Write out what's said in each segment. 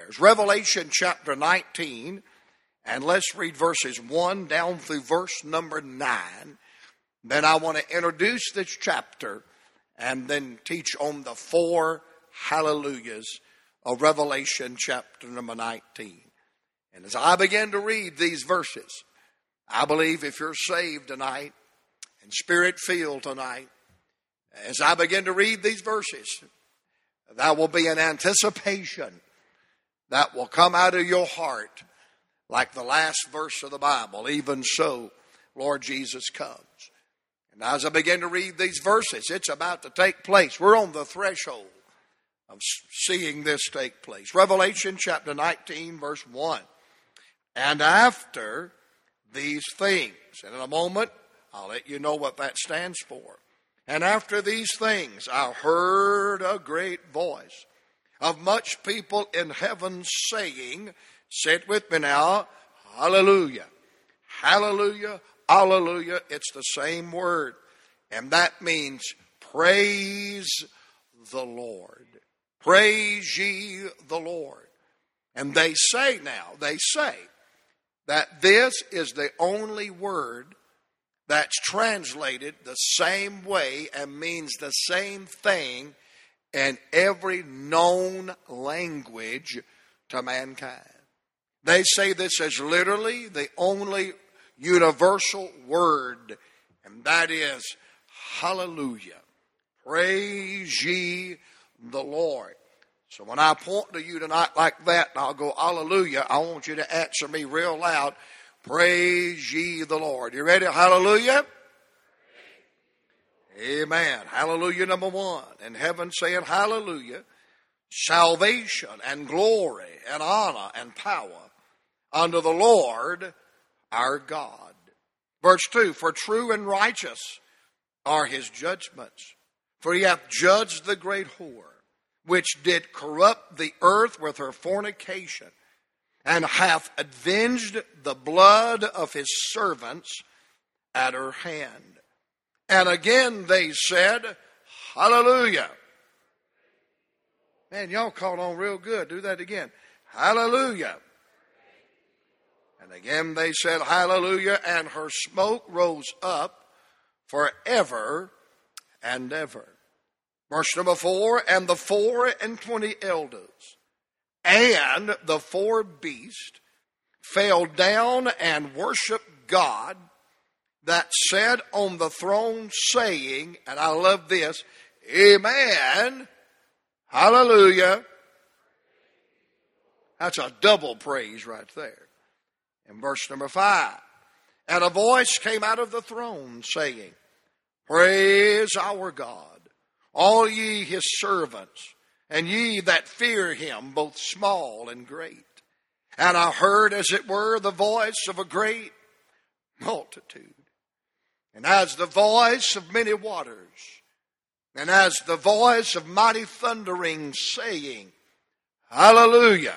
prayers. Revelation chapter 19, and let's read verses 1 down through verse number 9. Then I want to introduce this chapter and then teach on the 4 hallelujahs of Revelation chapter number 19. And as I begin to read these verses, I believe if you're saved tonight and spirit-filled tonight, as I begin to read these verses, there will be an anticipation that will come out of your heart like the last verse of the Bible. Even so, Lord Jesus comes. And as I begin to read these verses, it's about to take place. We're on the threshold of seeing this take place. Revelation chapter 19, verse 1. And after these things, and in a moment, I'll let you know what that stands for. And after these things, I heard a great voice of much people in heaven saying, say it with me now, hallelujah, hallelujah, hallelujah. It's the same word. And that means praise the Lord. Praise ye the Lord. And they say that this is the only word that's translated the same way and means the same thing in every known language to mankind. They say this is literally the only universal word, and that is hallelujah. Praise ye the Lord. So when I point to you tonight like that, and I'll go hallelujah, I want you to answer me real loud. Praise ye the Lord. You ready? Hallelujah. Amen. Hallelujah number 1. And heaven saying hallelujah. Salvation and glory and honor and power unto the Lord our God. Verse 2. For true and righteous are his judgments. For he hath judged the great whore, which did corrupt the earth with her fornication, and hath avenged the blood of his servants at her hand. And again they said, hallelujah. Man, y'all caught on real good. Do that again. Hallelujah. And again they said, hallelujah. And her smoke rose up forever and ever. Verse number 4, and the 24 elders and the 4 beasts fell down and worshiped God that sat on the throne, saying, and I love this, amen, hallelujah. That's a double praise right there. In verse number 5, and a voice came out of the throne, saying, praise our God, all ye his servants, and ye that fear him, both small and great. And I heard, as it were, the voice of a great multitude, and as the voice of many waters, and as the voice of mighty thundering, saying, hallelujah.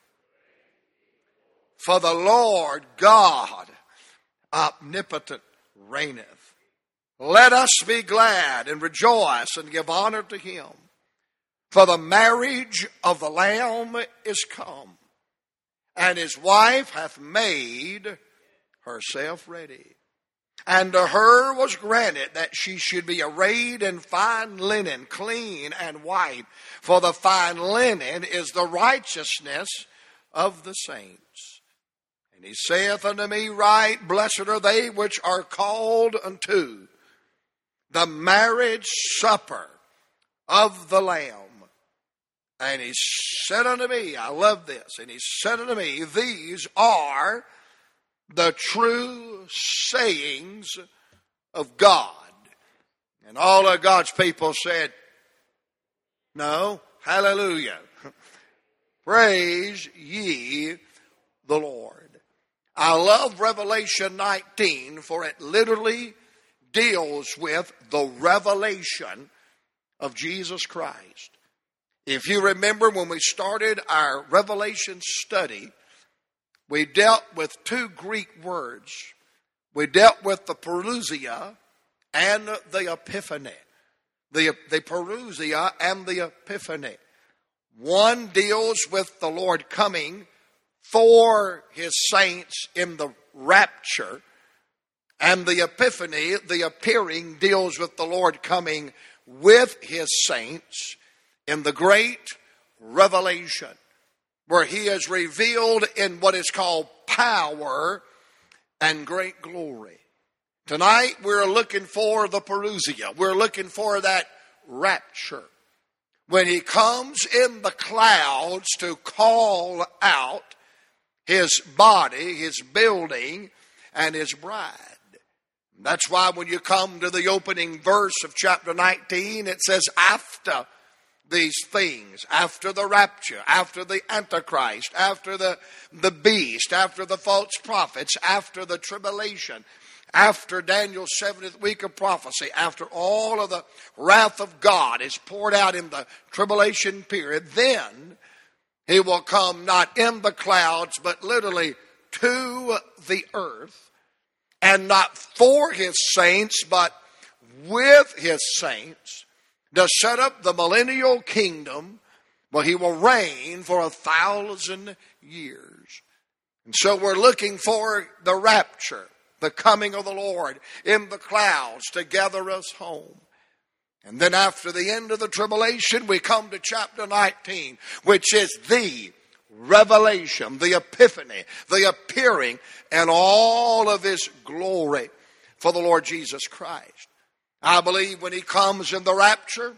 For the Lord God omnipotent reigneth. Let us be glad and rejoice and give honor to him. For the marriage of the Lamb is come, and his wife hath made herself ready. And to her was granted that she should be arrayed in fine linen, clean and white. For the fine linen is the righteousness of the saints. And he saith unto me, right, blessed are they which are called unto the marriage supper of the Lamb. And he said unto me, I love this, and he said unto me, these are the true sayings of God. And all of God's people said, no, hallelujah. Praise ye the Lord. I love Revelation 19, for it literally deals with the revelation of Jesus Christ. If you remember when we started our Revelation study, we dealt with 2 Greek words. We dealt with the parousia and the epiphany. The parousia and the epiphany. One deals with the Lord coming for his saints in the rapture, and the Epiphany, the appearing, deals with the Lord coming with his saints in the great revelation, where he is revealed in what is called power and great glory. Tonight we're looking for the parousia. We're looking for that rapture, when he comes in the clouds to call out his body, his building, and his bride. That's why when you come to the opening verse of chapter 19, it says, after these things, after the rapture, after the Antichrist, after the beast, after the false prophets, after the tribulation, after Daniel's 70th week of prophecy, after all of the wrath of God is poured out in the tribulation period, then he will come not in the clouds, but literally to the earth, and not for his saints, but with his saints, to set up the millennial kingdom where he will reign for 1,000 years. And so we're looking for the rapture, the coming of the Lord in the clouds to gather us home. And then after the end of the tribulation, we come to chapter 19, which is the revelation, the epiphany, the appearing in all of his glory for the Lord Jesus Christ. I believe when he comes in the rapture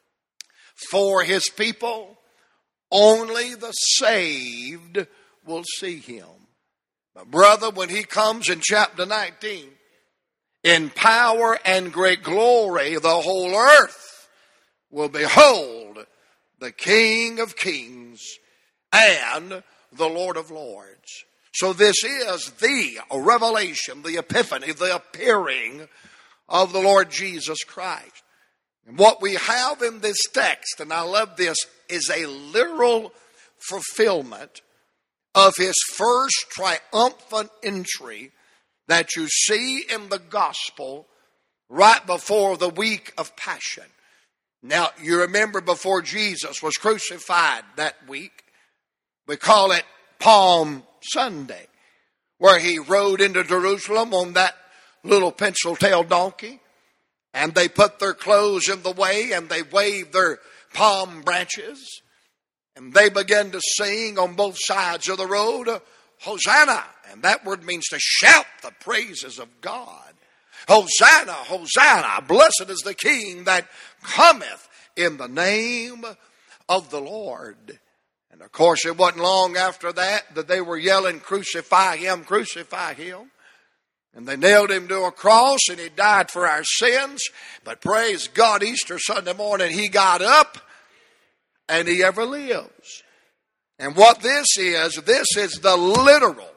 for his people, only the saved will see him. But brother, when he comes in chapter 19, in power and great glory, the whole earth will behold the King of Kings and the Lord of Lords. So this is the revelation, the epiphany, the appearing of the Lord Jesus Christ. And what we have in this text, and I love this, is a literal fulfillment of his first triumphant entry that you see in the gospel right before the week of Passion. Now, you remember before Jesus was crucified that week, we call it Palm Sunday, where he rode into Jerusalem on that little pencil-tailed donkey, and they put their clothes in the way, and they waved their palm branches, and they began to sing on both sides of the road, Hosanna. And that word means to shout the praises of God. Hosanna, Hosanna, blessed is the King that cometh in the name of the Lord. And of course, it wasn't long after that they were yelling, crucify him, crucify him. And they nailed him to a cross, and he died for our sins. But praise God, Easter Sunday morning, he got up, and he ever lives. And what this is the literal,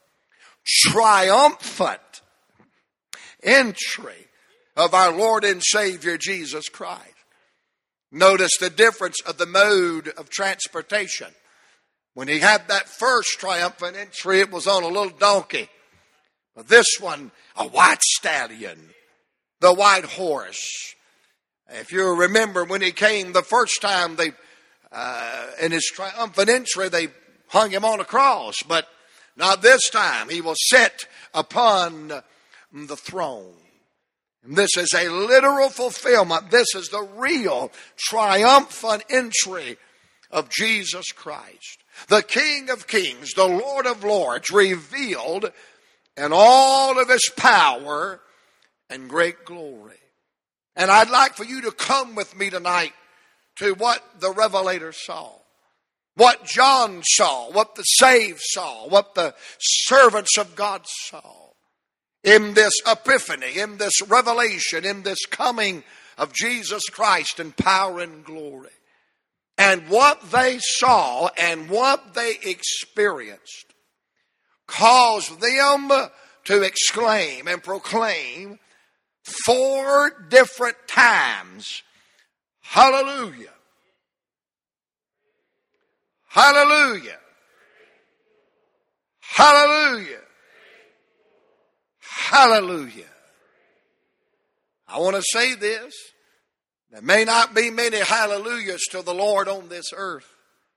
triumphant entry of our Lord and Savior Jesus Christ. Notice the difference of the mode of transportation. When he had that first triumphant entry, it was on a little donkey. But this one, a white stallion, the white horse. If you remember when he came the first time, in his triumphant entry, they hung him on a cross. But not this time. He will sit upon the throne. And this is a literal fulfillment. This is the real triumphant entry of Jesus Christ, the King of Kings, the Lord of Lords, revealed in all of his power and great glory. And I'd like for you to come with me tonight to what the Revelator saw, what John saw, what the saved saw, what the servants of God saw in this epiphany, in this revelation, in this coming of Jesus Christ in power and glory. And what they saw and what they experienced caused them to exclaim and proclaim 4 different times, hallelujah, hallelujah, hallelujah, hallelujah. I want to say this. There may not be many hallelujahs to the Lord on this earth,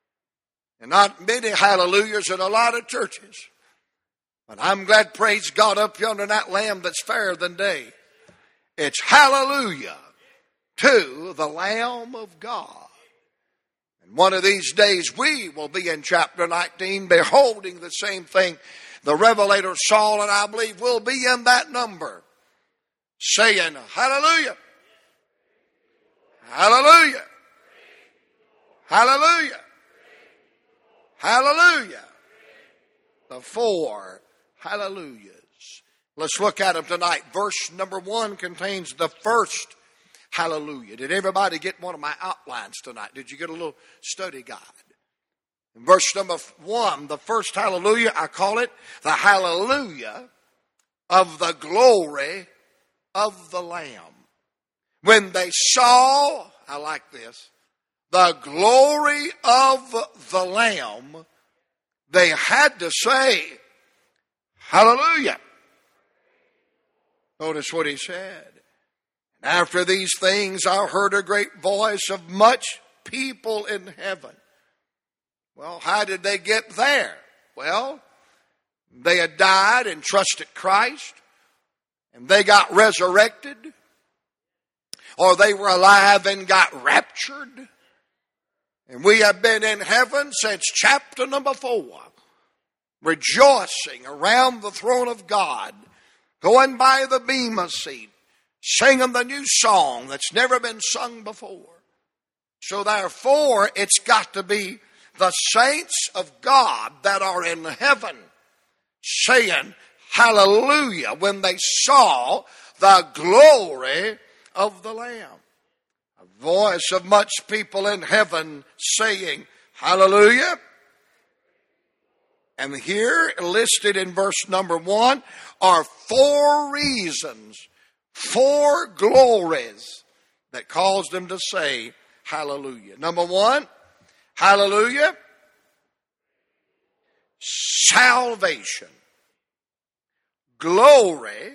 And not many hallelujahs in a lot of churches. But I'm glad, praise God, up yonder that Lamb that's fairer than day. It's hallelujah to the Lamb of God. And one of these days we will be in chapter 19 beholding the same thing the Revelator saw, and I believe we'll be in that number, saying, hallelujah, hallelujah, hallelujah, hallelujah. The four hallelujahs. Let's look at them tonight. Verse number 1 contains the first hallelujah. Did everybody get one of my outlines tonight? Did you get a little study guide? In verse number 1, the first hallelujah, I call it the hallelujah of the glory of the Lamb. When they saw, I like this, the glory of the Lamb, they had to say, hallelujah. Notice what he said. After these things I heard a great voice of much people in heaven. Well, how did they get there? Well, they had died and trusted Christ, and they got resurrected, or they were alive and got raptured. And we have been in heaven since chapter number 4, rejoicing around the throne of God, going by the bema seat, singing the new song that's never been sung before. So therefore, it's got to be the saints of God that are in heaven saying hallelujah when they saw the glory of the Lamb. A voice of much people in heaven saying hallelujah. And here listed in verse number 1 are 4 reasons, 4 glories that caused them to say hallelujah. Number 1, hallelujah, salvation, glory,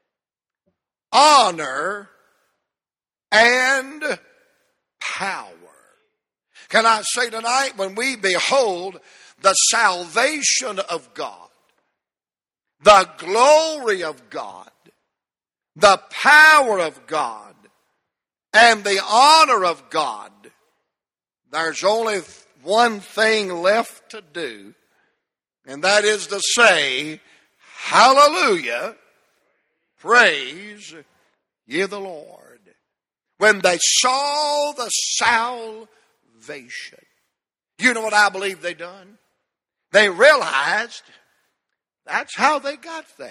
honor, and power. Can I say tonight, when we behold the salvation of God, the glory of God, the power of God, and the honor of God, there's only one thing left to do, and that is to say, hallelujah, praise ye the Lord. When they saw the salvation, you know what I believe they done? They realized that's how they got there.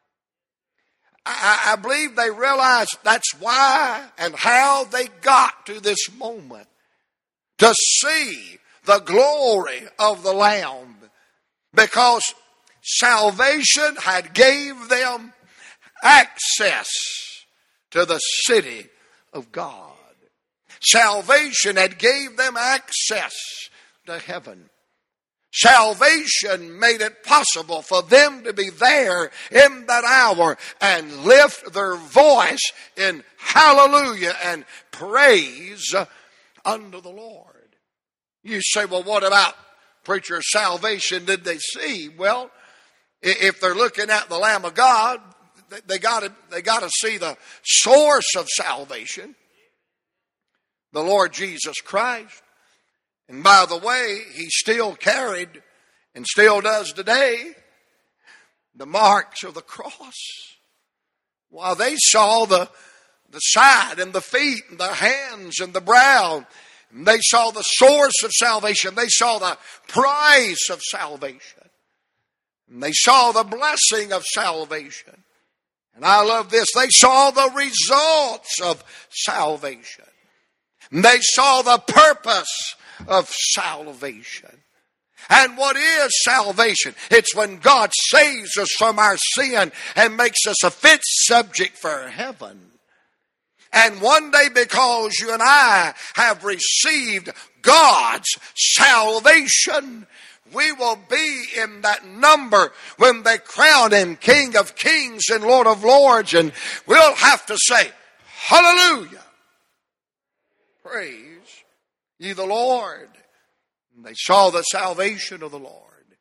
I believe they realized that's why and how they got to this moment, to see the glory of the Lamb, because salvation had gave them access to the city of God. Salvation had gave them access to heaven. Salvation made it possible for them to be there in that hour and lift their voice in hallelujah and praise unto the Lord. You say, well, what about, preacher, salvation did they see? Well, if they're looking at the Lamb of God, they got to see the source of salvation, the Lord Jesus Christ. And by the way, he still carried and still does today the marks of the cross. While they saw the side and the feet and the hands and the brow, and they saw the source of salvation. They saw the price of salvation. And they saw the blessing of salvation. And I love this. They saw the results of salvation. And they saw the purpose of salvation. And what is salvation? It's when God saves us from our sin and makes us a fit subject for heaven. And one day, because you and I have received God's salvation, we will be in that number when they crown him King of Kings and Lord of Lords, and we'll have to say, hallelujah, praise ye the Lord. They saw the salvation of the Lord.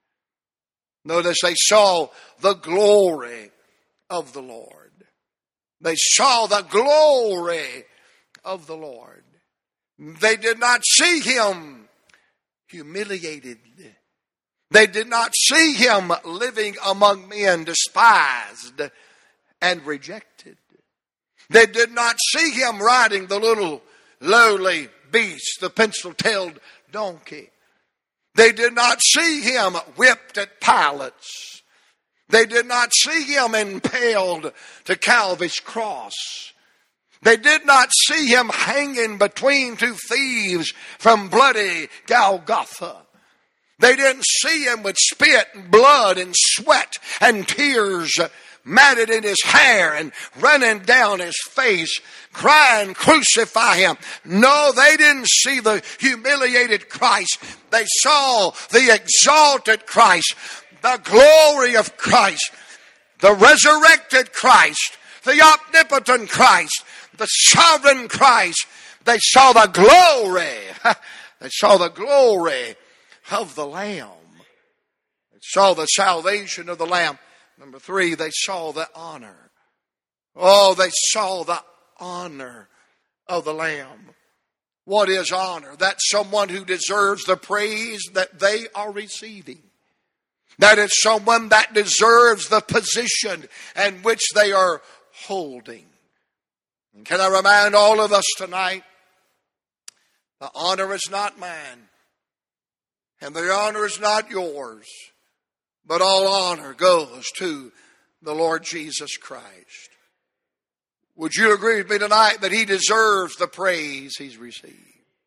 Notice they saw the glory of the Lord. They saw the glory of the Lord. They did not see him humiliated. They did not see him living among men despised and rejected. They did not see him riding the little lowly beast, the pencil-tailed donkey. They did not see him whipped at Pilate's. They did not see him impaled to Calvary's cross. They did not see him hanging between two thieves from bloody Golgotha. They didn't see him with spit and blood and sweat and tears matted in his hair and running down his face, crying, "Crucify him." No, they didn't see the humiliated Christ. They saw the exalted Christ, the glory of Christ, the resurrected Christ, the omnipotent Christ, the sovereign Christ. They saw the glory. They saw the glory of the Lamb. They saw the salvation of the Lamb. Number 3, they saw the honor. Oh, they saw the honor of the Lamb. What is honor? That's someone who deserves the praise that they are receiving. That is someone that deserves the position in which they are holding. And can I remind all of us tonight, the honor is not mine, and the honor is not yours. But all honor goes to the Lord Jesus Christ. Would you agree with me tonight that he deserves the praise he's received?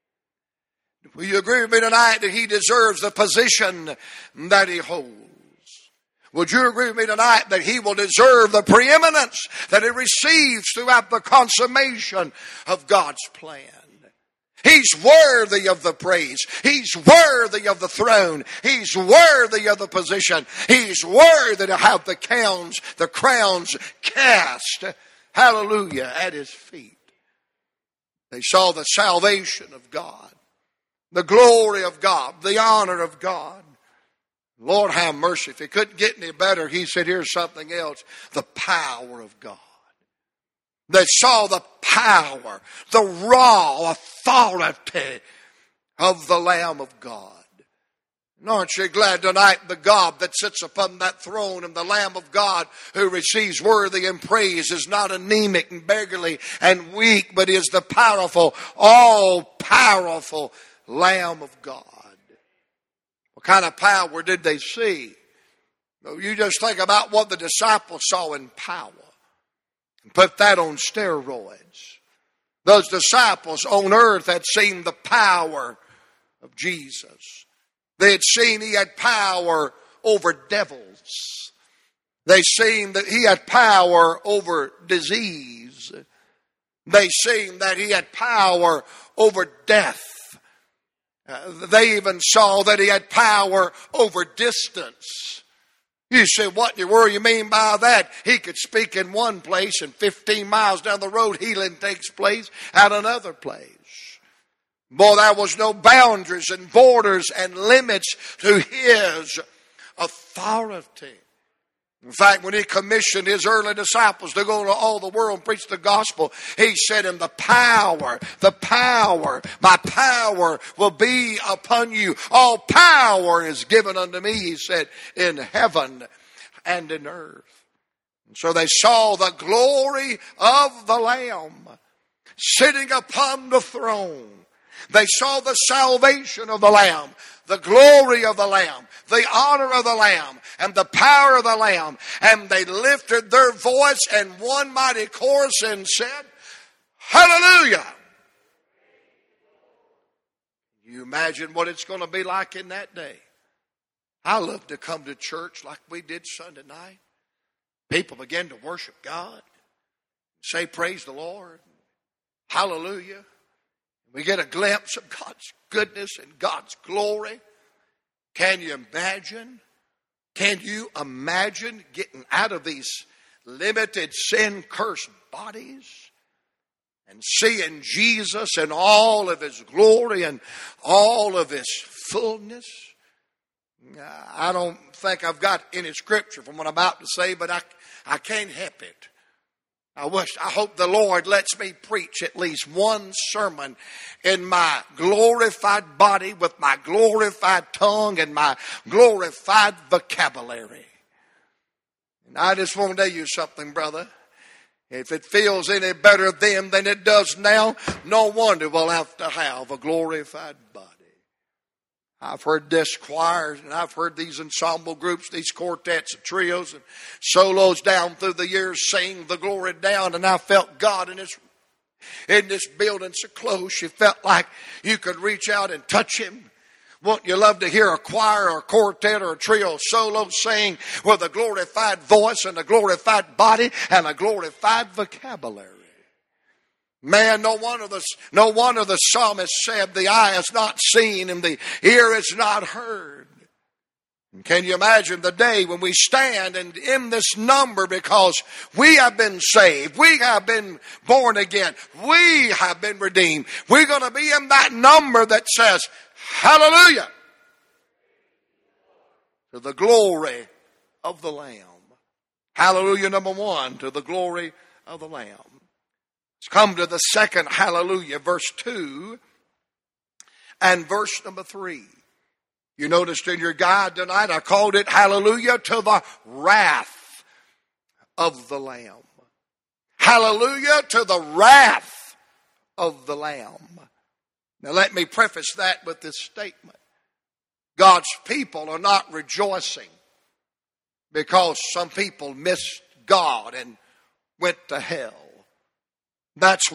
Will you agree with me tonight that he deserves the position that he holds? Would you agree with me tonight that he will deserve the preeminence that he receives throughout the consummation of God's plan? He's worthy of the praise. He's worthy of the throne. He's worthy of the position. He's worthy to have the crowns cast, hallelujah, at his feet. They saw the salvation of God, the glory of God, the honor of God. Lord have mercy. If it couldn't get any better, he said, here's something else. The power of God. They saw the power, the raw authority of the Lamb of God. And aren't you glad tonight the God that sits upon that throne and the Lamb of God who receives worthy and praise is not anemic and beggarly and weak, but is the powerful, all-powerful Lamb of God. What kind of power did they see? You just think about what the disciples saw in power. Put that on steroids. Those disciples on earth had seen the power of Jesus. They had seen he had power over devils. They seen that he had power over disease. They seen that he had power over death. They even saw that he had power over distance. You say, what in the world you mean by that? He could speak in one place and 15 miles down the road healing takes place at another place. Boy, there was no boundaries and borders and limits to his authority. In fact, when he commissioned his early disciples to go to all the world and preach the gospel, he said in my power will be upon you. All power is given unto me, he said, in heaven and in earth. And so they saw the glory of the Lamb sitting upon the throne. They saw the salvation of the Lamb, the glory of the Lamb, the honor of the Lamb, and the power of the Lamb. And they lifted their voice in one mighty chorus and said, hallelujah! You imagine what it's going to be like in that day. I love to come to church like we did Sunday night. People begin to worship God, say praise the Lord, hallelujah. We get a glimpse of God's goodness and God's glory. Can you imagine? Can you imagine getting out of these limited, sin-cursed bodies and seeing Jesus in all of his glory and all of his fullness. I don't think I've got any scripture from what I'm about to say, but I can't help it. I hope the Lord lets me preach at least one sermon in my glorified body with my glorified tongue and my glorified vocabulary. And I just want to tell you something, brother. If it feels any better then than it does now, no wonder we'll have to have a glorified body. I've heard this choir, and I've heard these ensemble groups, these quartets and trios and solos down through the years sing the glory down, and I felt God in this building so close, you felt like you could reach out and touch Him. Wouldn't you love to hear a choir or a quartet or a trio solo sing with a glorified voice and a glorified body and a glorified vocabulary? Man, no wonder the psalmist said, the eye has not seen and the ear has not heard. And can you imagine the day when we stand and in this number, because we have been saved, we have been born again, we have been redeemed. We're going to be in that number that says, hallelujah, to the glory of the Lamb. Hallelujah, number one, to the glory of the Lamb. Let's come to the second hallelujah, verse 2 and verse number 3. You noticed in your guide tonight, I called it hallelujah to the wrath of the Lamb. Hallelujah to the wrath of the Lamb. Now let me preface that with this statement. God's people are not rejoicing because some people missed God and went to hell. That's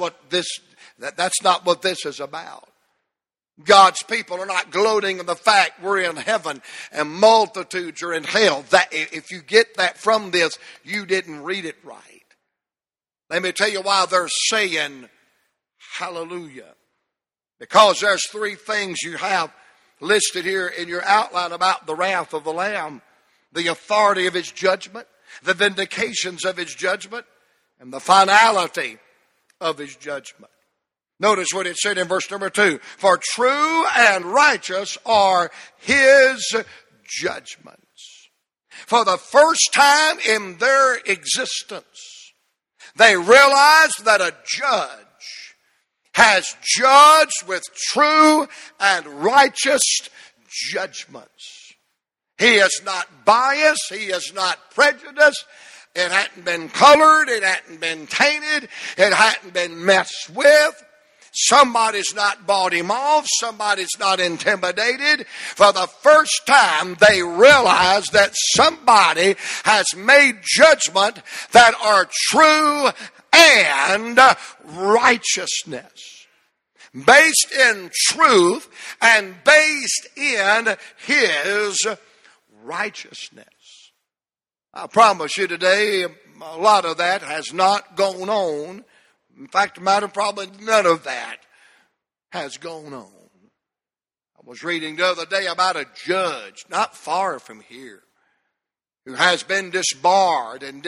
not what this is about. God's people are not gloating in the fact we're in heaven and multitudes are in hell. That, if you get that from this, you didn't read it right. Let me tell you why they're saying hallelujah. Because there's three things you have listed here in your outline about the wrath of the Lamb. The authority of His judgment, the vindications of His judgment, and the finality of His judgment. Notice what it said in verse number 2. For true and righteous are His judgments. For the first time in their existence, they realized that a judge has judged with true and righteous judgments. He is not biased. He is not prejudiced. It hadn't been colored. It hadn't been tainted. It hadn't been messed with. Somebody's not bought him off. Somebody's not intimidated. For the first time, they realize that somebody has made judgment that are true and righteousness. Based in truth and based in His righteousness. I promise you today, a lot of that has not gone on. In fact, the matter probably none of that has gone on. I was reading the other day about a judge not far from here who has been disbarred and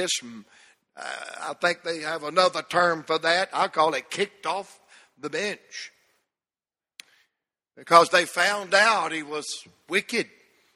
I think they have another term for that. I call it kicked off the bench. Because they found out he was wicked,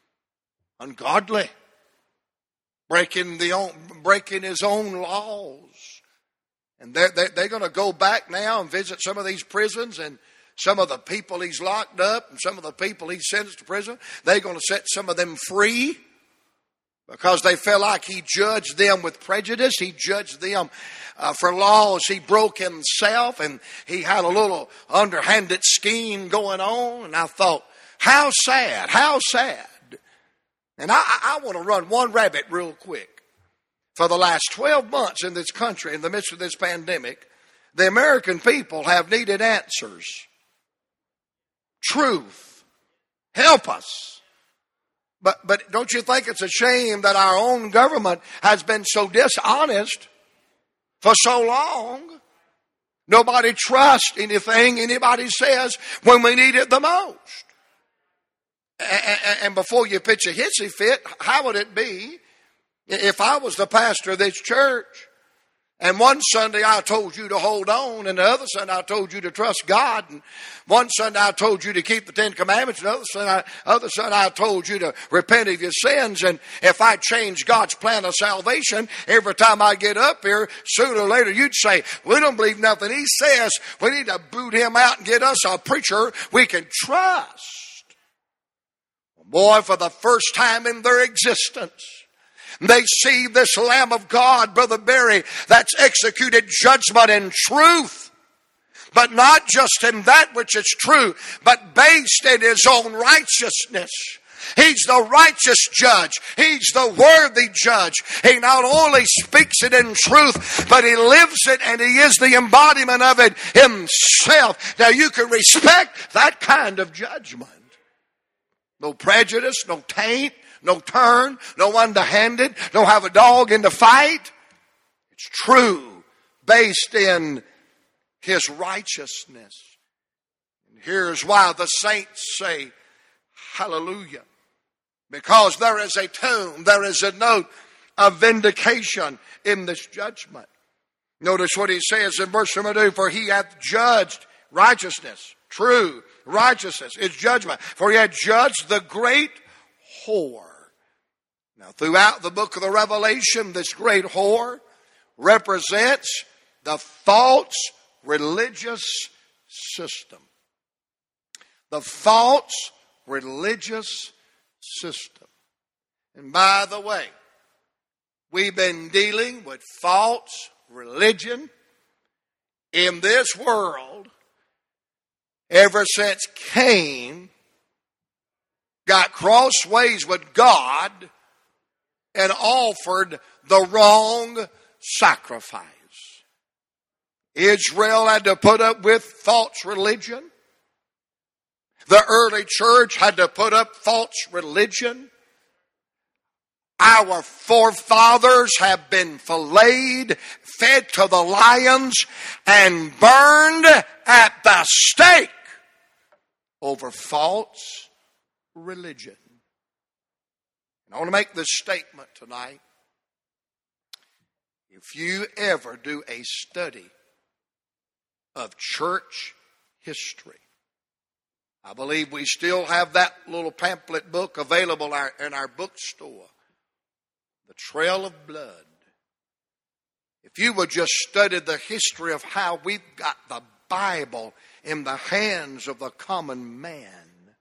ungodly, breaking his own laws. And they're going to go back now and visit some of these prisons, and some of the people he's locked up and some of the people he's sentenced to prison. They're going to set some of them free because they felt like he judged them with prejudice. He judged them for laws he broke himself, and he had a little underhanded scheme going on. And I thought, how sad, how sad. And I want to run one rabbit real quick. For the last 12 months in this country, in the midst of this pandemic, the American people have needed answers. Truth. Help us. But don't you think it's a shame that our own government has been so dishonest for so long? Nobody trusts anything anybody says when we need it the most. And before you pitch a hissy fit, how would it be if I was the pastor of this church And one Sunday I told you to hold on, and the other Sunday I told you to trust God. And one Sunday I told you to keep the Ten Commandments, and other Sunday I told you to repent of your sins. And if I change God's plan of salvation, every time I get up here, sooner or later you'd say, we don't believe nothing he says. We need to boot him out and get us a preacher we can trust. Boy, for the first time in their existence, they see this Lamb of God, Brother Barry, that's executed judgment in truth. But not just in that which is true, but based in his own righteousness. He's the righteous judge. He's the worthy judge. He not only speaks it in truth, but he lives it, and he is the embodiment of it himself. Now you can respect that kind of judgment. No prejudice, no taint, no turn, no underhanded, don't have a dog in the fight. It's true, based in his righteousness. And here's why the saints say, hallelujah. Because there is a tone, there is a note of vindication in this judgment. Notice what he says in verse number 2, for he hath judged righteousness, true righteousness is judgment. For he hath judged the great whore. Now, throughout the book of the Revelation, this great whore represents the false religious system. The false religious system. And by the way, we've been dealing with false religion in this world ever since Cain got crossways with God and offered the wrong sacrifice. Israel had to put up with false religion. The early church had to put up false religion. Our forefathers have been filleted, fed to the lions, and burned at the stake over false religion. And I want to make this statement tonight. If you ever do a study of church history, I believe we still have that little pamphlet book available in our bookstore, The Trail of Blood. If you would just study the history of how we've got the Bible in the hands of the common man,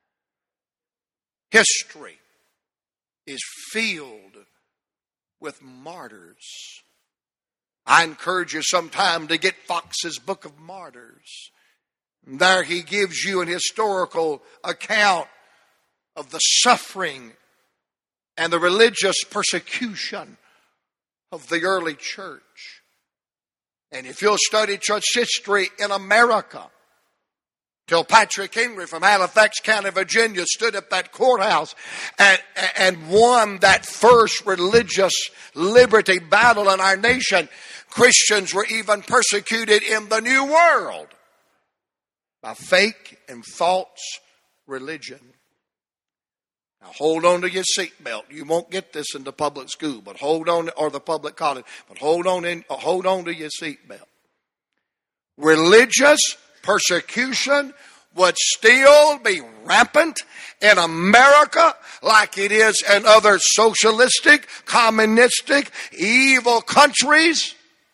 history is filled with martyrs. I encourage you sometime to get Fox's Book of Martyrs. And there he gives you an historical account of the suffering and the religious persecution of the early church. And if you'll study church history in America, till Patrick Henry from Halifax County, Virginia, stood at that courthouse and won that first religious liberty battle in our nation, Christians were even persecuted in the New World by fake and false religion. Now hold on to your seatbelt. You won't get this in the public school, but hold on, or the public college, but hold on to your seatbelt. Religious persecution would still be rampant in America like it is in other socialistic, communistic, evil countries.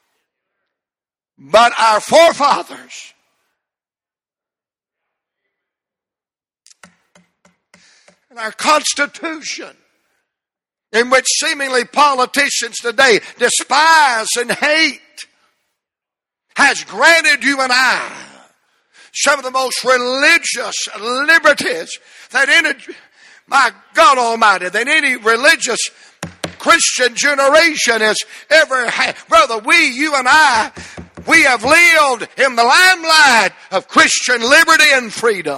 But our forefathers and our Constitution, in which seemingly politicians today despise and hate, has granted you and I some of the most religious liberties that my God Almighty, that any religious Christian generation has ever had. Brother, you and I, we have lived in the limelight of Christian liberty and freedom.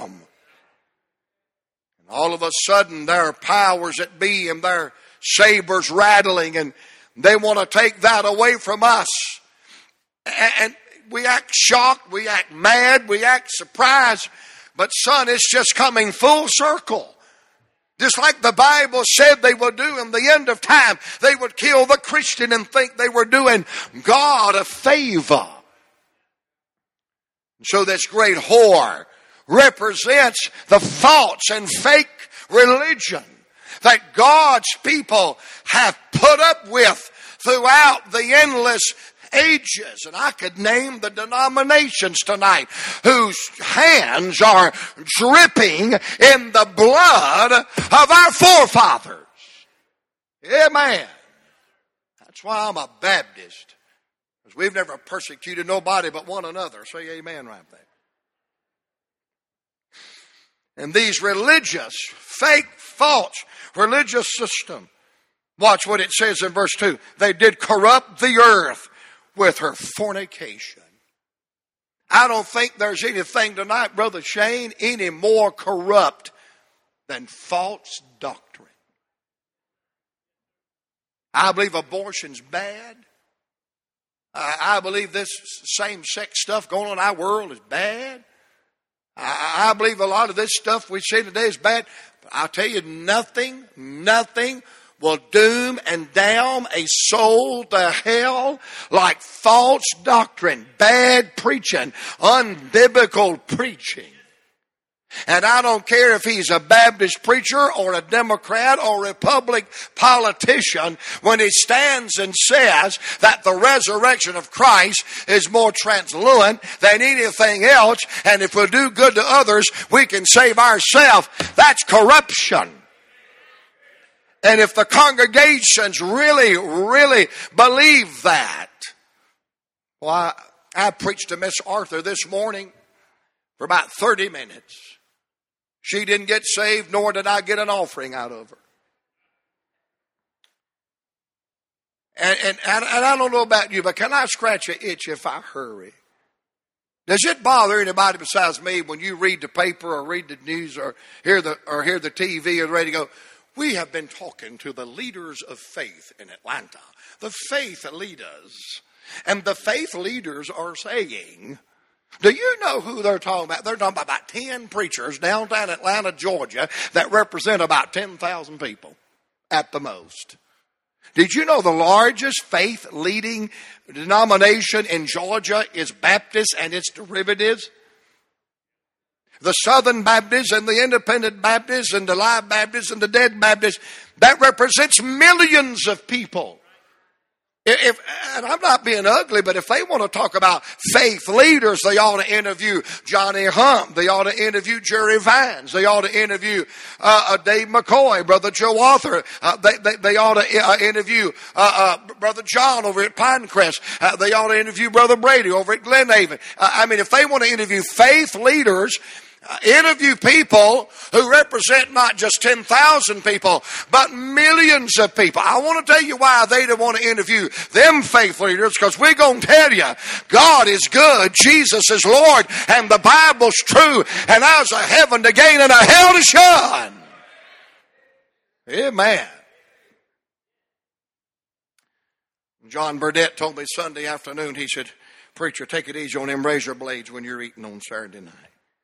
And all of a sudden, there are powers that be and their sabers rattling, and they want to take that away from us. And we act shocked, we act mad, we act surprised. But son, it's just coming full circle. Just like the Bible said they would do in the end of time. They would kill the Christian and think they were doing God a favor. So this great whore represents the false and fake religion that God's people have put up with throughout the endless ages. And I could name the denominations tonight whose hands are dripping in the blood of our forefathers. Amen. That's why I'm a Baptist. Because we've never persecuted nobody but one another. Say amen right there. And these religious, fake, false religious system, watch what it says in verse 2. They did corrupt the earth with her fornication. I don't think there's anything tonight, Brother Shane, any more corrupt than false doctrine. I believe abortion's bad. I believe this same-sex stuff going on in our world is bad. I believe a lot of this stuff we see today is bad. But I'll tell you, nothing will doom and damn a soul to hell like false doctrine, bad preaching, unbiblical preaching. And I don't care if he's a Baptist preacher or a Democrat or Republican politician, when he stands and says that the resurrection of Christ is more translucent than anything else, and if we do good to others, we can save ourselves. That's corruption. And if the congregations really believe that, well, I preached to Miss Arthur this morning for about 30 minutes. She didn't get saved, nor did I get an offering out of her. And I don't know about you, but can I scratch an itch if I hurry? Does it bother anybody besides me when you read the paper or read the news or hear the TV or the radio? We have been talking to the leaders of faith in Atlanta, the faith leaders. And the faith leaders are saying, do you know who they're talking about? They're talking about 10 preachers downtown Atlanta, Georgia, that represent about 10,000 people at the most. Did you know the largest faith-leading denomination in Georgia is Baptist and its derivatives? The Southern Baptists and the Independent Baptists and the Live Baptists and the Dead Baptists, that represents millions of people. And I'm not being ugly, but if they want to talk about faith leaders, they ought to interview Johnny Hump. They ought to interview Jerry Vines. They ought to interview Dave McCoy, Brother Joe Arthur. They ought to interview Brother John over at Pinecrest. They ought to interview Brother Brady over at Glenhaven. I mean, if they want to interview faith leaders, interview people who represent not just 10,000 people, but millions of people. I want to tell you why they don't want to interview them faith leaders, because we're going to tell you, God is good, Jesus is Lord, and the Bible's true, and there's a heaven to gain and a hell to shun. Amen. John Burdett told me Sunday afternoon, he said, preacher, take it easy on them razor blades when you're eating on Saturday night.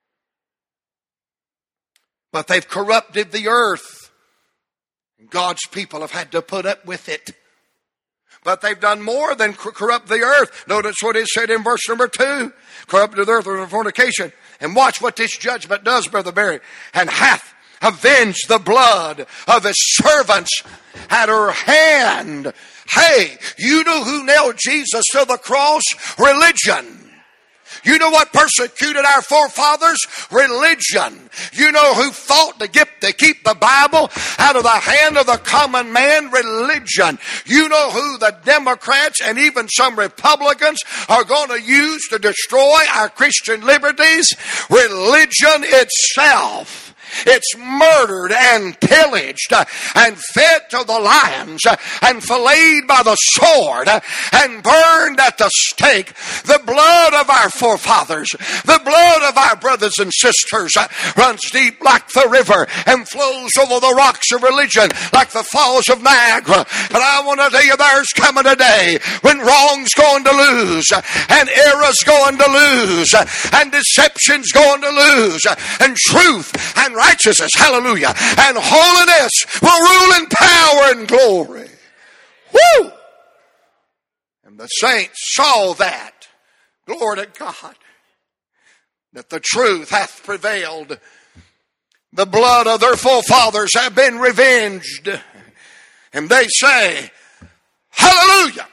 But they've corrupted the earth. God's people have had to put up with it. But they've done more than corrupt the earth. Notice what it said in verse number 2. Corrupted the earth with fornication. And watch what this judgment does, Brother Barry. And hath avenged the blood of his servants at her hand. Hey, you know who nailed Jesus to the cross? Religion. You know what persecuted our forefathers? Religion. You know who fought to keep the Bible out of the hand of the common man? Religion. You know who the Democrats and even some Republicans are going to use to destroy our Christian liberties? Religion itself. It's murdered and pillaged and fed to the lions and filleted by the sword and burned at the stake. The blood of our forefathers, the blood of our brothers and sisters runs deep like the river and flows over the rocks of religion like the falls of Niagara. But I want to tell you, there's coming a day when wrong's going to lose and error's going to lose and deception's going to lose and truth and righteousness, hallelujah, and holiness will rule in power and glory. Woo! And the saints saw that. Glory to God. That the truth hath prevailed. The blood of their forefathers have been revenged. And they say, hallelujah.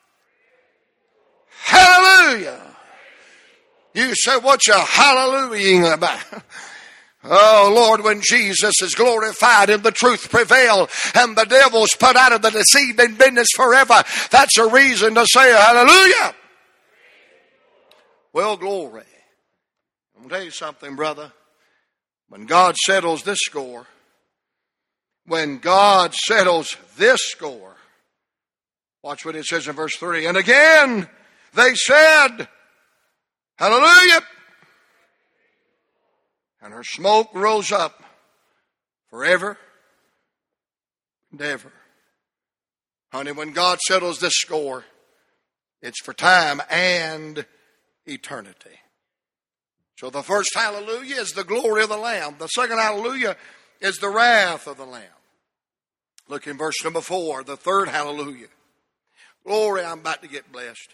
Hallelujah. You say, what you hallelujahing about? Oh, Lord, when Jesus is glorified and the truth prevail and the devil's put out of the deceiving business forever, that's a reason to say hallelujah. Well, glory. I'm going to tell you something, brother. When God settles this score, watch what it says in verse 3. And again, they said, hallelujah. And her smoke rose up forever and ever. Honey, when God settles this score, it's for time and eternity. So the first hallelujah is the glory of the Lamb. The second hallelujah is the wrath of the Lamb. Look in verse number 4, the third hallelujah. Glory, I'm about to get blessed.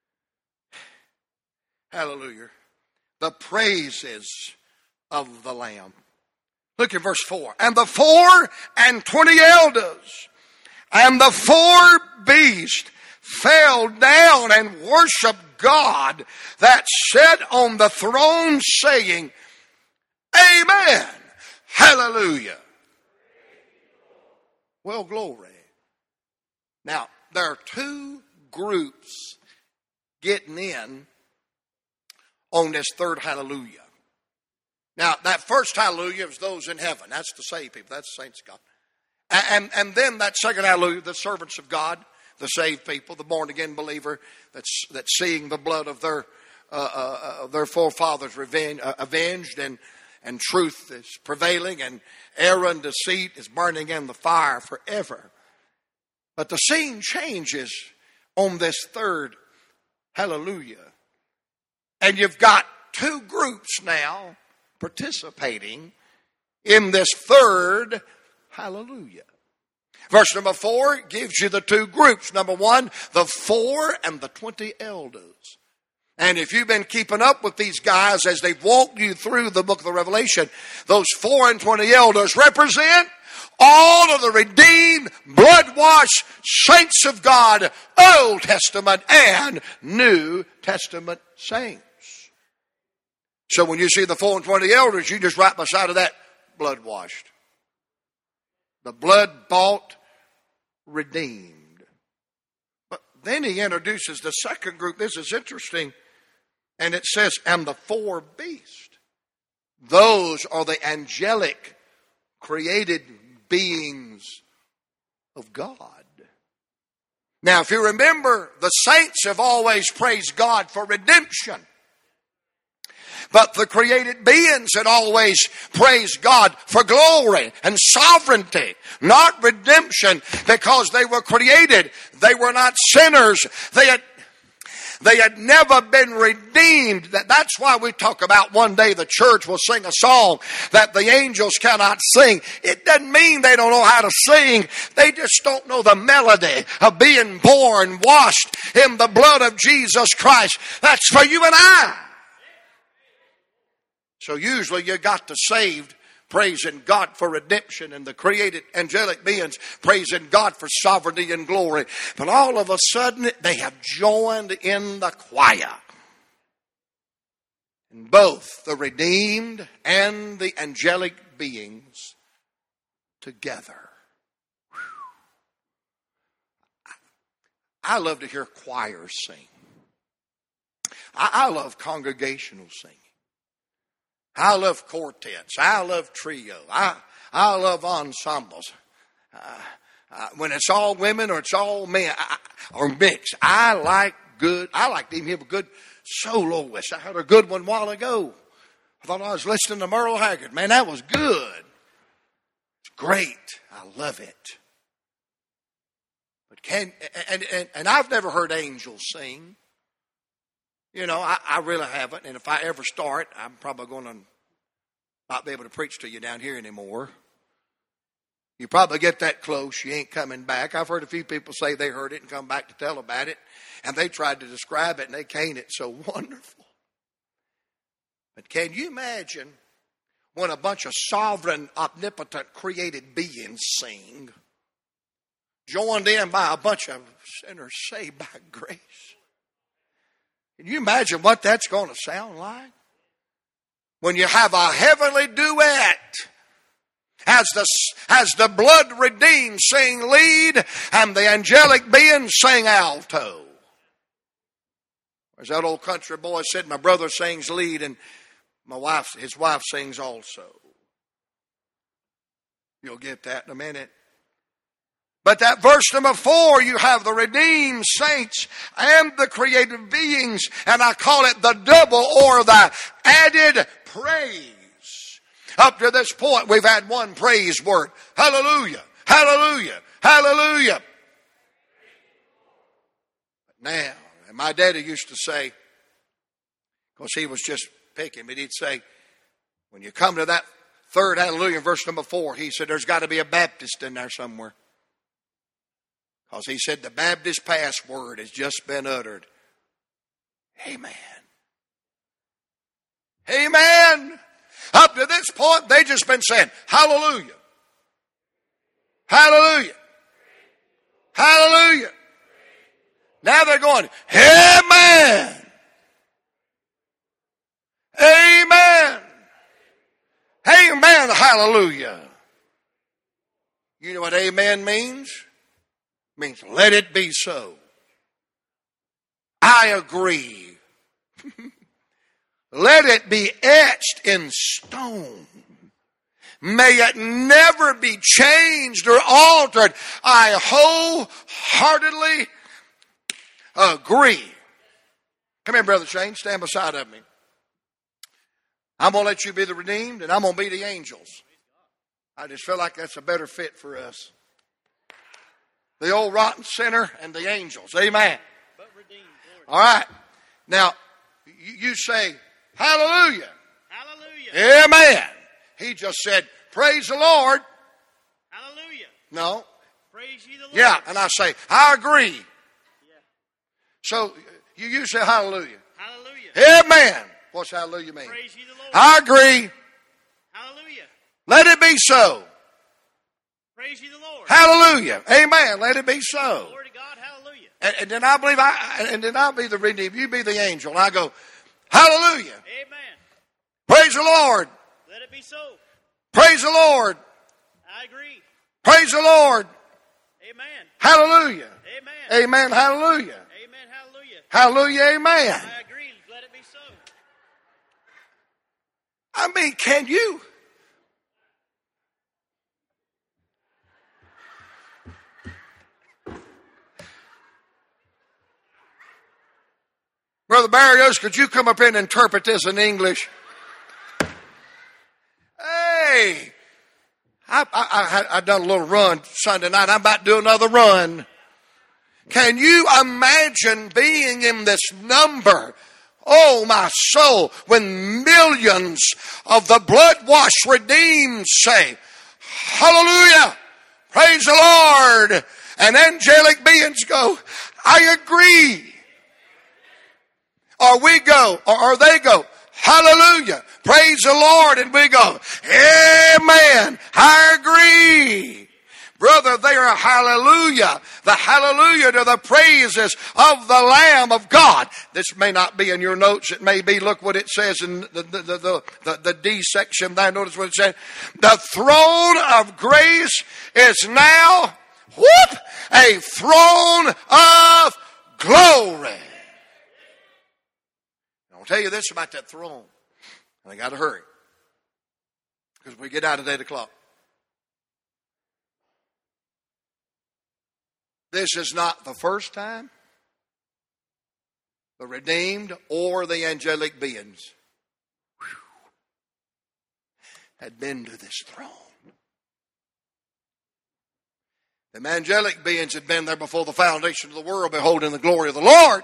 Hallelujah. The praises of the Lamb. Look at verse 4. And the 24 elders and the 4 beasts fell down and worshiped God that sat on the throne, saying, Amen. Hallelujah. Well, glory. Now, there are 2 groups getting in on this third hallelujah. Now, that first hallelujah is those in heaven. That's the saved people. That's the saints of God. And then that second hallelujah, the servants of God, the saved people, the born-again believer that's seeing the blood of their forefathers avenged and truth is prevailing and error and deceit is burning in the fire forever. But the scene changes on this third hallelujah. And you've got 2 groups now participating in this third hallelujah. Verse number 4 gives you the 2 groups. Number 1, the 4 and the 20 elders. And if you've been keeping up with these guys as they've walked you through the book of the Revelation, those 4 and 20 elders represent all of the redeemed, blood-washed saints of God, Old Testament and New Testament saints. So when you see the 4 and 20 elders, you just right beside of that, blood-washed. The blood-bought, redeemed. But then he introduces the second group. This is interesting. And it says, and the 4 beasts. Those are the angelic created beings of God. Now, if you remember, the saints have always praised God for redemption. But the created beings had always praised God for glory and sovereignty, not redemption, because they were created. They were not sinners. They had never been redeemed. That's why we talk about one day the church will sing a song that the angels cannot sing. It doesn't mean they don't know how to sing. They just don't know the melody of being born, washed in the blood of Jesus Christ. That's for you and I. So usually you got the saved praising God for redemption and the created angelic beings praising God for sovereignty and glory. But all of a sudden they have joined in the choir. And both the redeemed and the angelic beings together. I love to hear choirs sing. I love congregational singing. I love quartets. I love trio. I love ensembles. When it's all women or it's all men or mixed, I like to even have a good soloist. I heard a good one a while ago. I thought I was listening to Merle Haggard. Man, that was good. It's great. I love it. But and I've never heard angels sing. You know, I really haven't. And if I ever start, I'm probably going to Not be able to preach to you down here anymore. You probably get that close, you ain't coming back. I've heard a few people say they heard it and come back to tell about it. And they tried to describe it and they can't. It's so wonderful. But can you imagine when a bunch of sovereign, omnipotent, created beings sing, joined in by a bunch of sinners saved by grace? Can you imagine what that's going to sound like? When you have a heavenly duet, as the blood redeemed sing lead and the angelic beings sing alto. As that old country boy said, my brother sings lead and his wife sings also. You'll get that in a minute. But that verse number 4, you have the redeemed saints and the created beings, and I call it the double or the added praise. Up to this point, we've had one praise word. Hallelujah, hallelujah, hallelujah. But now, and my daddy used to say, because he was just picking, but he'd say, when you come to that third hallelujah, verse number 4, he said, there's got to be a Baptist in there somewhere. Because he said the Baptist password has just been uttered. Amen. Amen. Up to this point, they just been saying, hallelujah. Hallelujah. Hallelujah. Now they're going, amen. Amen. Amen. Hallelujah. You know what amen means? It means let it be so. I agree. Let it be etched in stone. May it never be changed or altered. I wholeheartedly agree. Come here, Brother Shane. Stand beside of me. I'm going to let you be the redeemed, and I'm going to be the angels. I just feel like that's a better fit for us. The old rotten sinner and the angels. Amen. All right. Now, you say, hallelujah. Hallelujah. Amen. He just said, praise the Lord. Hallelujah. No. Praise ye the Lord. Yeah, and I say, I agree. Yeah. So, you say hallelujah. Hallelujah. Amen. What's hallelujah mean? Praise ye the Lord. I agree. Hallelujah. Let it be so. Praise ye the Lord. Hallelujah. Amen. Let it be so. Glory to God. Hallelujah. And then I believe then I'll be the redeemed. You be the angel. And I go, hallelujah. Amen. Praise the Lord. Let it be so. Praise the Lord. I agree. Praise the Lord. Amen. Hallelujah. Amen. Amen. Hallelujah. Amen. Hallelujah. Hallelujah. Amen. I agree. Let it be so. I mean, can you? Brother Barrios, could you come up here and interpret this in English? Hey, I done a little run Sunday night. I'm about to do another run. Can you imagine being in this number? Oh, my soul, when millions of the blood-washed redeemed say, hallelujah, praise the Lord, and angelic beings go, I agree. Or we go, or they go, hallelujah, praise the Lord, and we go, amen, I agree. Brother, they are hallelujah. The hallelujah to the praises of the Lamb of God. This may not be in your notes. It may be, look what it says in the D section there. Notice what it says. The throne of grace is now, a throne of glory. I'll tell you this about that throne. And I got to hurry. Because we get out at 8 o'clock. This is not the first time the redeemed or the angelic beings had been to this throne. The angelic beings had been there before the foundation of the world, beholding the glory of the Lord.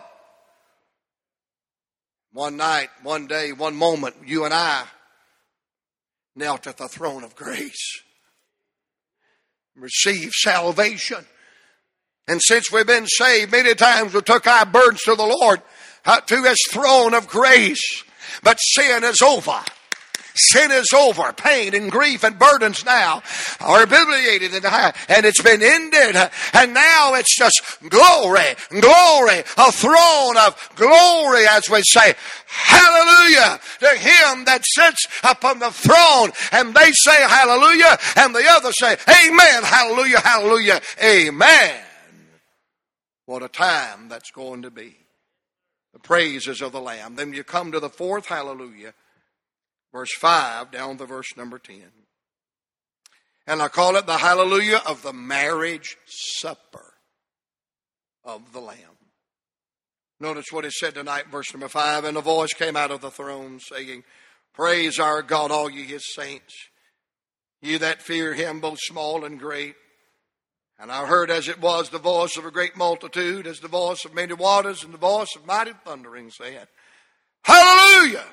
One night, one day, one moment, you and I knelt at the throne of grace, received salvation. And since we've been saved, many times we took our burdens to the Lord, to His throne of grace. But sin is over. Sin is over. Pain and grief and burdens now are alleviated, and it's been ended. And now it's just glory, glory, a throne of glory, as we say, hallelujah to Him that sits upon the throne. And they say hallelujah, and the others say amen, hallelujah, hallelujah, amen. What a time that's going to be. The praises of the Lamb. Then you come to the fourth hallelujah. Verse 5 down to verse number 10. And I call it the hallelujah of the marriage supper of the Lamb. Notice what it said tonight, verse number 5. And a voice came out of the throne saying, praise our God, all ye His saints, ye that fear Him, both small and great. And I heard as it was the voice of a great multitude, as the voice of many waters, and the voice of mighty thundering, saying, hallelujah!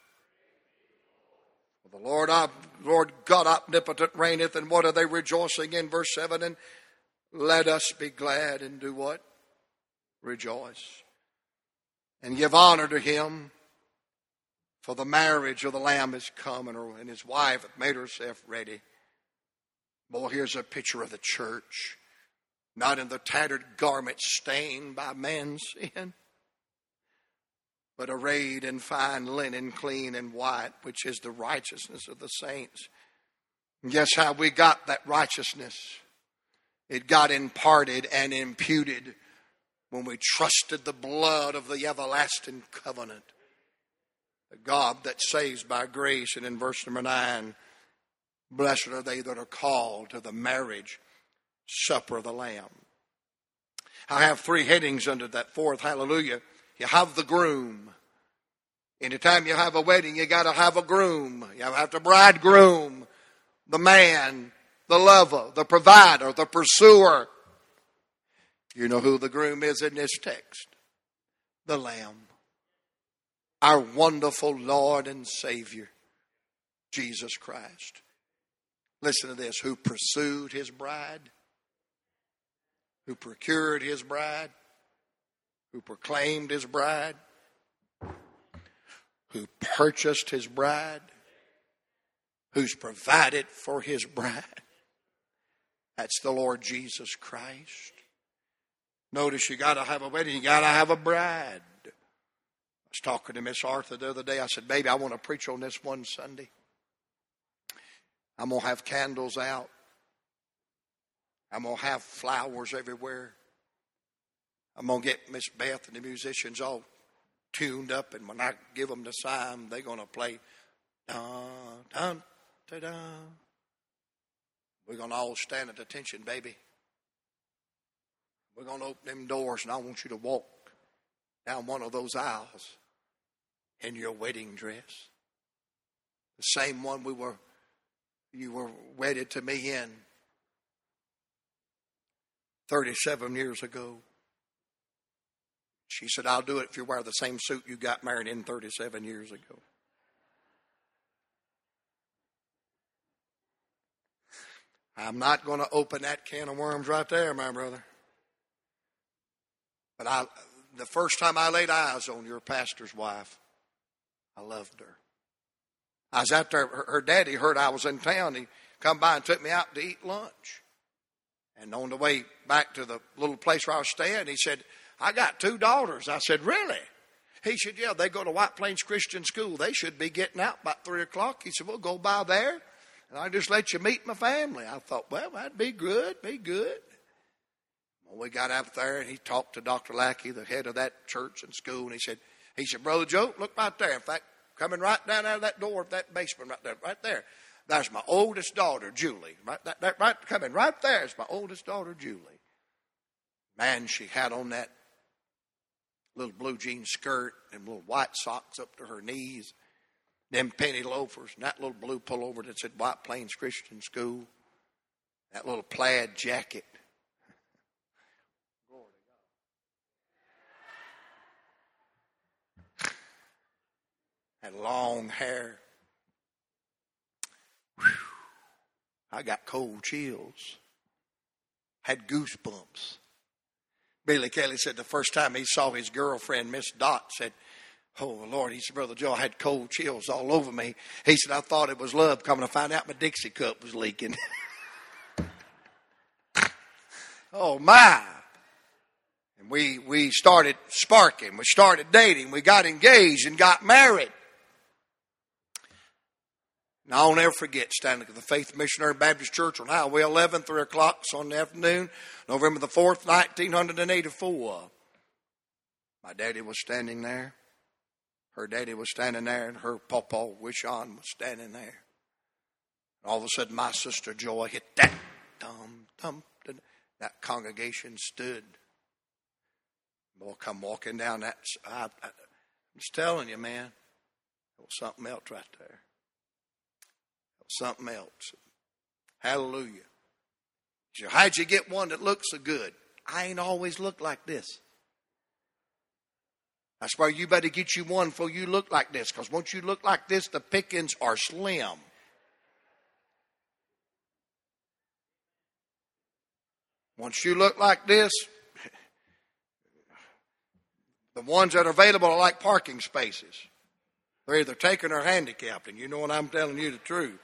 The Lord God omnipotent reigneth, and what are they rejoicing in? Verse 7, and let us be glad and do what? Rejoice. And give honor to Him, for the marriage of the Lamb is come, and His wife hath made herself ready. Boy, here's a picture of the church, not in the tattered garment stained by man's sin, but arrayed in fine linen, clean and white, which is the righteousness of the saints. And guess how we got that righteousness? It got imparted and imputed when we trusted the blood of the everlasting covenant. The God that saves by grace. And in verse number 9, blessed are they that are called to the marriage supper of the Lamb. I have three headings under that fourth hallelujah. You have the groom. Anytime you have a wedding, you got to have a groom. You have the bridegroom, the man, the lover, the provider, the pursuer. You know who the groom is in this text? The Lamb. Our wonderful Lord and Savior, Jesus Christ. Listen to this. Who pursued His bride, who procured His bride, who proclaimed His bride, who purchased His bride, who's provided for His bride. That's the Lord Jesus Christ. Notice you got to have a wedding, you got to have a bride. I was talking to Miss Arthur the other day. I said, baby, I want to preach on this one Sunday. I'm going to have candles out. I'm going to have flowers everywhere. I'm going to get Miss Beth and the musicians all tuned up, and when I give them the sign, they're going to play dun, dun, dun, dun. We're going to all stand at attention, baby. We're going to open them doors, and I want you to walk down one of those aisles in your wedding dress. The same one you were wedded to me in 37 years ago. She said, I'll do it if you wear the same suit you got married in 37 years ago. I'm not going to open that can of worms right there, my brother. But the first time I laid eyes on your pastor's wife, I loved her. I was out there. Her daddy heard I was in town. He come by and took me out to eat lunch. And on the way back to the little place where I was staying, he said, I got 2 daughters. I said, really? He said, yeah, they go to White Plains Christian School. They should be getting out by 3 o'clock. He said, we'll go by there, and I'll just let you meet my family. I thought, well, that'd be good, Well, we got out there, and he talked to Dr. Lackey, the head of that church and school, and he said, Brother Joe, look right there. In fact, coming right down out of that door of that basement right there. That's my oldest daughter, Julie. Coming right there is my oldest daughter, Julie. Man, she had on that little blue jean skirt and little white socks up to her knees, them penny loafers, and that little blue pullover that said White Plains Christian School, that little plaid jacket. Had long hair. I got cold chills. Had goosebumps. Billy Kelly said the first time he saw his girlfriend, Miss Dot, said, "Oh, Lord," he said, "Brother Joe, I had cold chills all over me." He said, "I thought it was love. Coming to find out my Dixie cup was leaking." Oh, my. And we started sparking. We started dating. We got engaged and got married. Now, I'll never forget standing at the Faith Missionary Baptist Church on Highway 11, 3 o'clock Sunday afternoon, November the 4th, 1984. My daddy was standing there. Her daddy was standing there, and her pawpaw, Wishon, was standing there. And all of a sudden, my sister Joy hit that. That congregation stood. Boy, come walking down that. I'm just telling you, man, it was something else right there. It was something else. Hallelujah. So how'd you get one that looks so good? I ain't always looked like this. That's why you better get you one before you look like this. Because once you look like this, the pickings are slim. Once you look like this, the ones that are available are like parking spaces. They're either taken or handicapped, and you know what, I'm telling you the truth.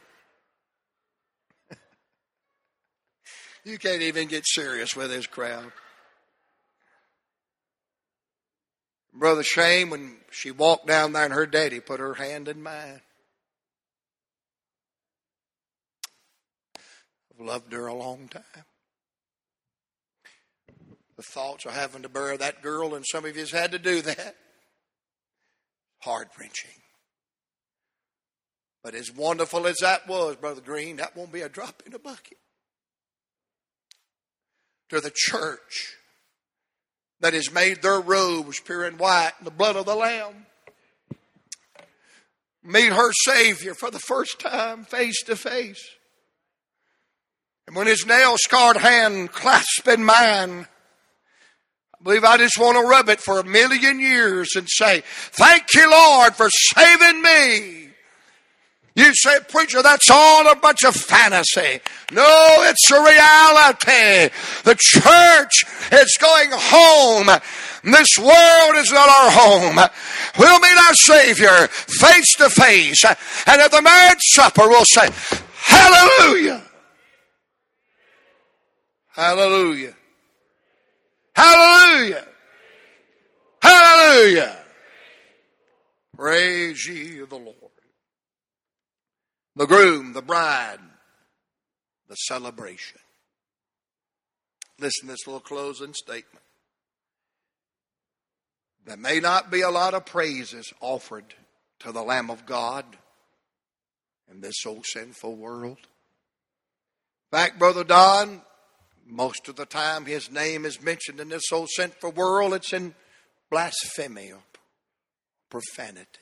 You can't even get serious with this crowd. Brother Shane, when she walked down there and her daddy put her hand in mine. I've loved her a long time. The thoughts of having to bury that girl, and some of you had to do that, heart-wrenching. But as wonderful as that was, Brother Green, that won't be a drop in a bucket to the church that has made their robes pure and white in the blood of the Lamb. Meet her Savior for the first time, face to face. And when his nail-scarred hand clasped in mine, I believe I just want to rub it for 1,000,000 years and say, "Thank you, Lord, for saving me." You say, "Preacher, that's all a bunch of fantasy." No, it's a reality. The church is going home. This world is not our home. We'll meet our Savior face to face. And at the marriage supper, we'll say, "Hallelujah. Hallelujah. Hallelujah. Hallelujah. Praise ye the Lord." The groom, the bride, the celebration. Listen to this little closing statement. There may not be a lot of praises offered to the Lamb of God in this so sinful world. In fact, Brother Don, most of the time his name is mentioned in this so sinful world, it's in blasphemy or profanity.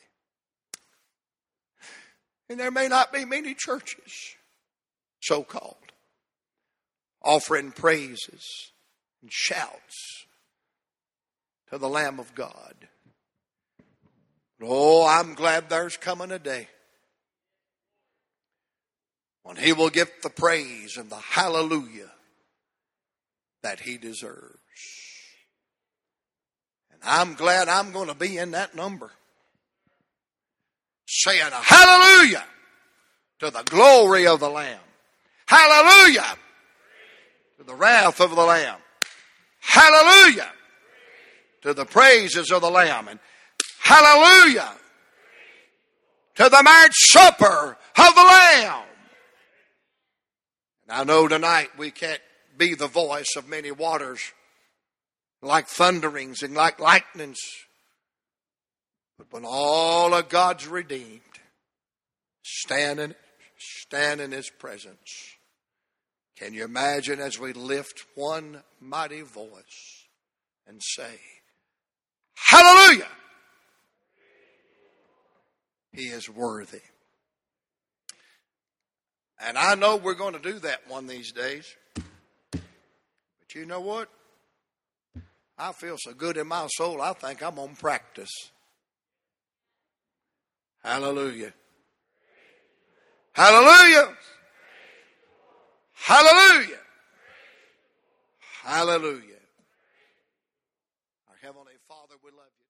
And there may not be many churches, so-called, offering praises and shouts to the Lamb of God. But, oh, I'm glad there's coming a day when he will get the praise and the hallelujah that he deserves. And I'm glad I'm going to be in that number, saying a hallelujah to the glory of the Lamb. Hallelujah to the wrath of the Lamb. Hallelujah to the praises of the Lamb. And hallelujah to the marriage supper of the Lamb. And I know tonight we can't be the voice of many waters, like thunderings and like lightnings. But when all of God's redeemed stand in his presence, can you imagine as we lift one mighty voice and say, "Hallelujah! He is worthy." And I know we're going to do that one of these days. But you know what? I feel so good in my soul, I think I'm going to practice. Hallelujah. Hallelujah. Hallelujah. Hallelujah. Our Heavenly Father, we love you.